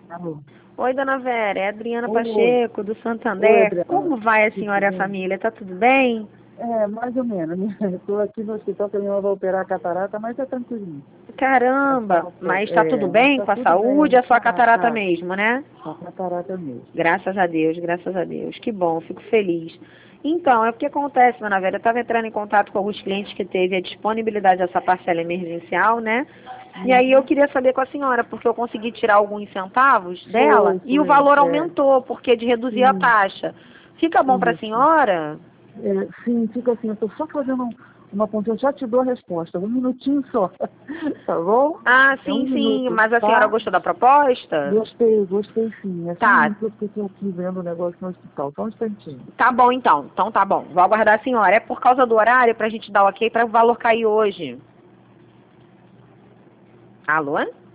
Alô. Oi, dona Vera, é Adriana Oi. Pacheco, do Oi, Santander. Adriana. Como vai a Tudo senhora e a bem? família? Tá tudo bem? É, mais ou menos. Estou aqui no hospital que a minha irmã vai operar a catarata, mas é tranquilinho. Ela Caramba, passa, mas tá tudo mas bem está com a tudo saúde? bem. É só a catarata mesmo, né? Tá catarata mesmo. Graças a Deus, graças a Deus. Que bom, fico feliz. Então, é o que acontece, dona Vera. Eu estava entrando em contato com alguns clientes que teve a disponibilidade dessa parcela emergencial, né? E aí eu Uhum. queria saber com a senhora, porque eu consegui tirar alguns centavos dela Foi, e o foi. valor É, aumentou, porque de reduzir a sim, taxa. Fica bom para a isso. senhora? Sim, fica assim, eu estou só fazendo uma pontinha, eu já te dou a resposta. Um minutinho só. Tá bom? Ah, É um sim, sim. minuto, Mas a senhora tá? gostou da proposta? Gostei sim. É só um Tá, minuto que eu estou aqui vendo o negócio no hospital. Só um instantinho. tá bom então. Então tá bom. Vou aguardar a senhora. É por causa do horário pra gente dar o ok para o valor cair hoje. Alô?